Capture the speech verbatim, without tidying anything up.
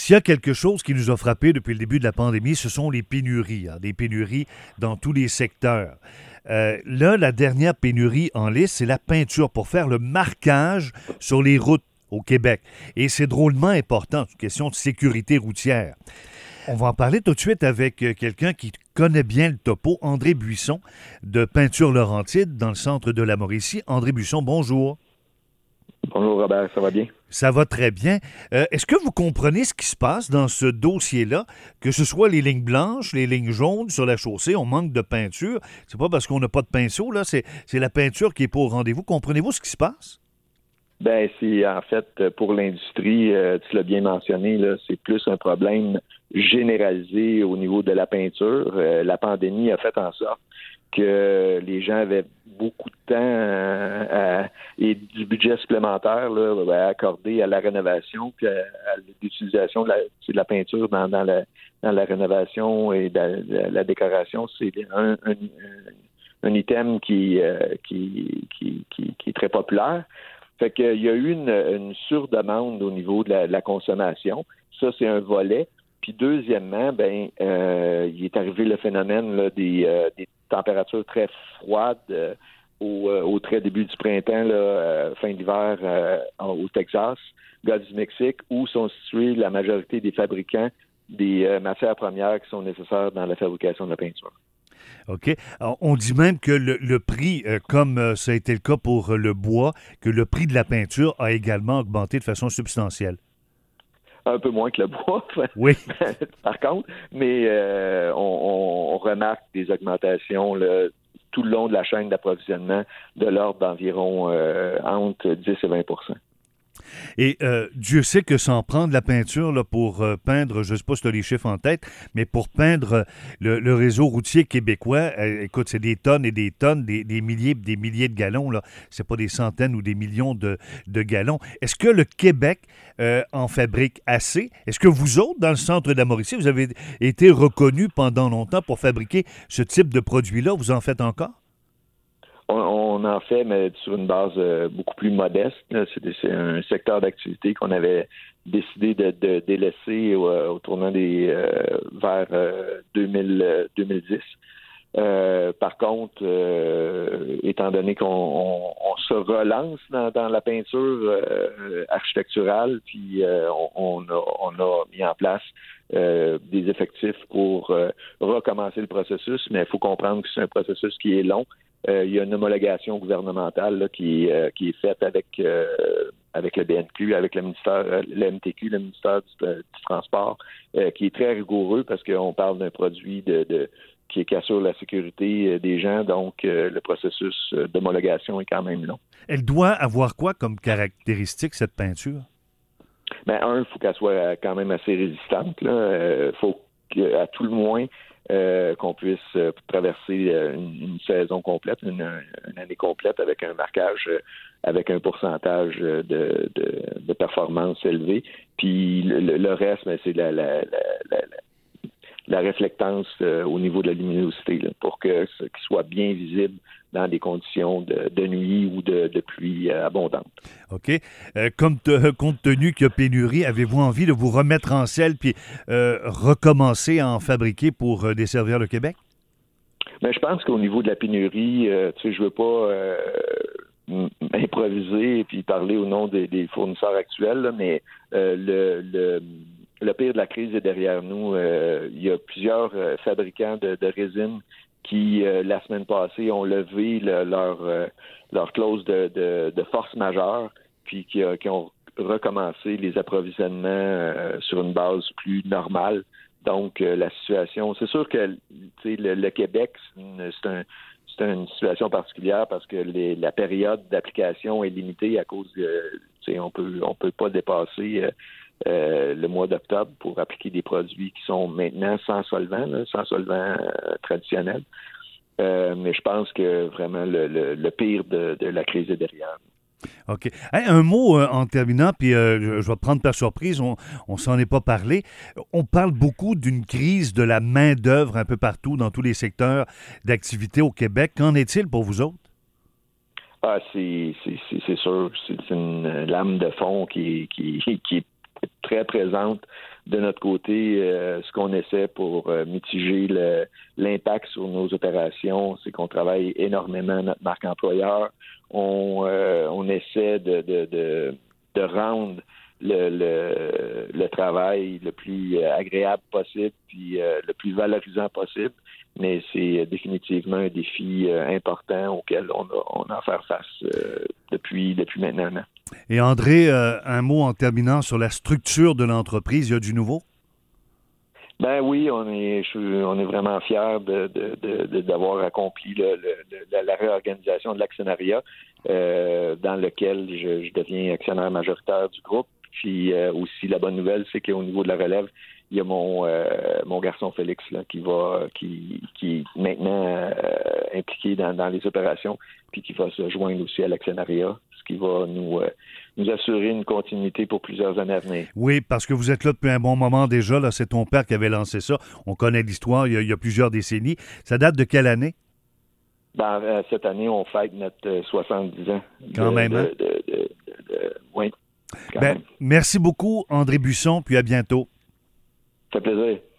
S'il y a quelque chose qui nous a frappé depuis le début de la pandémie, ce sont les pénuries, hein, des pénuries dans tous les secteurs. Euh, là, la dernière pénurie en liste, c'est la peinture pour faire le marquage sur les routes au Québec. Et c'est drôlement important, c'est une question de sécurité routière. On va en parler tout de suite avec euh, quelqu'un qui connaît bien le topo, André Buisson, de Peinture Laurentide, dans le centre de la Mauricie. André Buisson, bonjour. Bonjour Robert, ça va bien? Ça va très bien. Euh, est-ce que vous comprenez ce qui se passe dans ce dossier-là, que ce soit les lignes blanches, les lignes jaunes sur la chaussée, on manque de peinture. C'est pas parce qu'on n'a pas de pinceau, là, c'est, c'est la peinture qui est pas au rendez-vous. Comprenez-vous ce qui se passe? Ben, c'est en fait pour l'industrie, euh, tu l'as bien mentionné, là, c'est plus un problème généralisé au niveau de la peinture. Euh, la pandémie a fait en sorte que les gens avaient beaucoup de temps à- à- et du budget supplémentaire là, à accorder à la rénovation puis à, à l'utilisation de la, de la peinture dans, dans, la, dans la rénovation et de la, la décoration. C'est un, un, un item qui, euh, qui, qui, qui, qui est très populaire. Fait qu'il y a eu une, une surdemande au niveau de la, de la consommation. Ça, c'est un volet. Puis deuxièmement, ben, euh, il est arrivé le phénomène là, des, euh, des températures très froides euh, au, euh, au très début du printemps, là, euh, fin d'hiver euh, au Texas, Golfe du Mexique, où sont situés la majorité des fabricants des euh, matières premières qui sont nécessaires dans la fabrication de la peinture. OK. Alors, on dit même que le, le prix, euh, comme euh, ça a été le cas pour euh, le bois, que le prix de la peinture a également augmenté de façon substantielle. Un peu moins que le bois, Oui. par contre, mais euh, on, on remarque des augmentations là, tout le long de la chaîne d'approvisionnement de l'ordre d'environ euh, entre dix et vingt. Et euh, Dieu sait que sans prendre de la peinture là, pour euh, peindre, je ne sais pas si tu as les chiffres en tête, mais pour peindre euh, le, le réseau routier québécois, euh, écoute, c'est des tonnes et des tonnes, des, des milliers des milliers de gallons, là. C'est pas des centaines ou des millions de, de gallons. Est-ce que le Québec euh, en fabrique assez? Est-ce que vous autres, dans le centre de la Mauricie, vous avez été reconnus pendant longtemps pour fabriquer ce type de produit-là? Vous en faites encore? On, on en fait, mais sur une base euh, beaucoup plus modeste. Là. C'est, c'est un secteur d'activité qu'on avait décidé de, de délaisser au, au tournant des euh, vers euh, deux mille, euh, deux mille dix. Euh, par contre, euh, étant donné qu'on on, on se relance dans, dans la peinture euh, architecturale, puis euh, on, on, a, on a mis en place euh, des effectifs pour euh, recommencer le processus, mais il faut comprendre que c'est un processus qui est long. Euh, il y a une homologation gouvernementale là, qui, euh, qui est faite avec euh, avec le B N Q, avec le ministère, euh, le M T Q, le ministère du, euh, du Transport, euh, qui est très rigoureux parce qu'on parle d'un produit de, de qui, qui assure la sécurité des gens, donc euh, le processus d'homologation est quand même long. Elle doit avoir quoi comme caractéristique, cette peinture? Ben, un, il faut qu'elle soit quand même assez résistante. Il euh, faut qu'à tout le moins euh, qu'on puisse euh, traverser euh, une, une saison complète, une, une année complète avec un marquage, euh, avec un pourcentage de, de, de performance élevé. Puis le, le reste, ben, c'est la, la, la, la, la réflectance euh, au niveau de la luminosité là, pour que ce qu'il soit bien visible dans des conditions de, de nuit ou de, de pluie euh, abondante. OK. Euh, comme te- compte tenu qu'il y a pénurie, avez-vous envie de vous remettre en selle puis euh, recommencer à en fabriquer pour euh, desservir le Québec? Mais je pense qu'au niveau de la pénurie, euh, tu sais, je veux pas euh, m- improviser et puis parler au nom des, des fournisseurs actuels, là, mais euh, le, le, le pire de la crise est derrière nous. Euh, il y a plusieurs euh, fabricants de, de résine qui, euh, la semaine passée, ont levé le- leur, euh, leur clause de, de, de force majeure, puis qui, euh, qui ont recommencé les approvisionnements euh, sur une base plus normale. Donc, euh, la situation, c'est sûr que tu sais, le, le Québec, c'est une, c'est un, c'est une situation particulière parce que les, la période d'application est limitée à cause de, tu sais, on peut, on peut pas dépasser euh, euh, le mois d'octobre pour appliquer des produits qui sont maintenant sans solvant, là, sans solvant euh, traditionnel. Euh, mais je pense que vraiment le, le, le pire de, de la crise est derrière. OK. Hey, un mot euh, en terminant, puis euh, je, je vais te prendre par surprise, on ne s'en est pas parlé. On parle beaucoup d'une crise de la main-d'œuvre un peu partout, dans tous les secteurs d'activité au Québec. Qu'en est-il pour vous autres? Ah, c'est, c'est, c'est, c'est sûr, c'est une lame de fond qui, qui, qui est très présente de notre côté. Euh, ce qu'on essaie pour euh, mitiger le, l'impact sur nos opérations, c'est qu'on travaille énormément notre marque employeur. On, euh, on essaie de, de, de, de rendre le, le, le travail le plus agréable possible, puis euh, le plus valorisant possible. Mais c'est définitivement un défi euh, important auquel on a, on a à faire face euh, depuis, depuis maintenant un an. Et André, euh, un mot en terminant sur la structure de l'entreprise. Il y a du nouveau? Ben oui, on est, je, on est vraiment fiers de, de, de, de, d'avoir accompli le, le, le, la réorganisation de l'actionnariat euh, dans lequel je, je deviens actionnaire majoritaire du groupe. Puis euh, aussi, la bonne nouvelle, c'est qu'au niveau de la relève, il y a mon euh, mon garçon Félix là, qui va qui qui est maintenant euh, impliqué dans, dans les opérations, puis qui va se joindre aussi à l'actionnariat, ce qui va nous euh, nous assurer une continuité pour plusieurs années à venir. Oui, parce que vous êtes là depuis un bon moment déjà. Là, c'est ton père qui avait lancé ça. On connaît l'histoire, il y a, il y a plusieurs décennies. Ça date de quelle année? Dans euh, cette année, on fête notre euh, soixante-dix ans. Quand de, même, hein? De, de, de, de, de, oui. Ben, merci beaucoup, André Buisson, puis à bientôt. Ça fait plaisir.